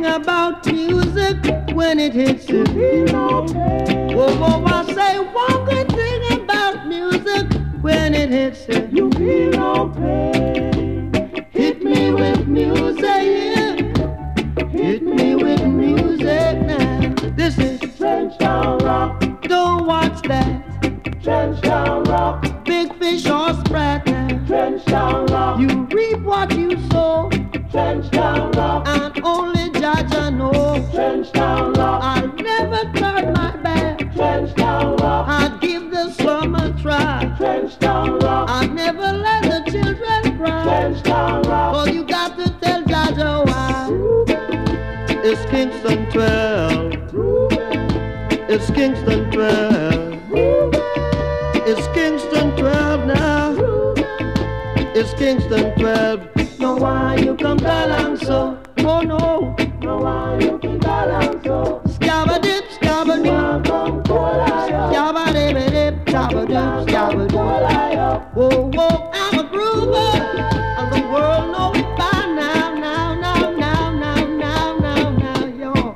about music when it hits you. Whoa, whoa, I say one good thing about music when it hits you. You feel no pain. Hit me with music, yeah. Hit me with music now. This is Trenchtown Rock. Don't watch that. Trenchtown Rock. Big fish or sprat now. Trenchtown Rock. You reap what you sow. Trenchtown Rock. And only Jaja know. Trenchtown Rock. I'll never turn my back. Trenchtown Rock. I'll give the slum a try. Trenchtown Rock. I'll never let the children cry. Trenchtown Rock. All you got to tell Jaja why. It's Kingston 12. It's Kingston 12. It's Kingston 12 now. It's Kingston 12. No, why you come down so? Oh no. No, why you come down so? Scabba-dip, scabba-dip. Scabba-dip, scabba-dip, scabba-dip. Whoa, whoa, I'm a groover. And the world knows it by now, now, now, now, now, now, now, now, yo.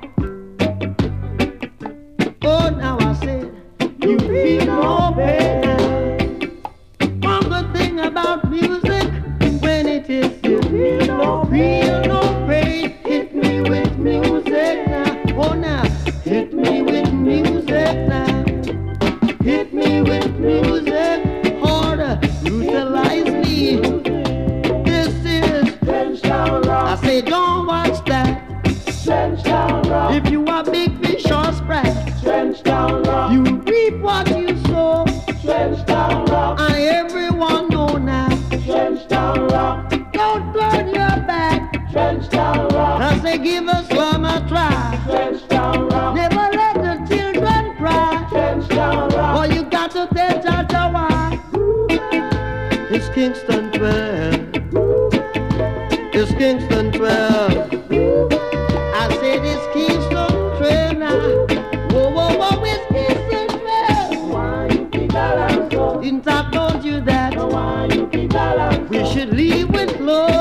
Oh, now I said, you feel no pain. One good thing about music, when it is you feel no pain. Hit me with music now. Oh, now, hit me with music now. Hit me with music harder. Utilize me. This is Trenchtown Rock. I say, don't watch that. Trenchtown Rock. If you are big fish or sprat, Trenchtown Rock. You reap what you sow. Trenchtown Rock. And everyone know now. Trenchtown Rock. Don't turn your back. Trenchtown Rock. I say, give a slum a try. Trenchtown Rock. Never let the children cry. Trenchtown Rock. All you got to tell Jaja why. It's Kingston 12. It's Kingston 12. I said it's Kingston 12 now. Whoa, whoa, whoa, it's Kingston 12. Why you keep that so? Didn't I told you that? Why you keep that so? We should leave with love.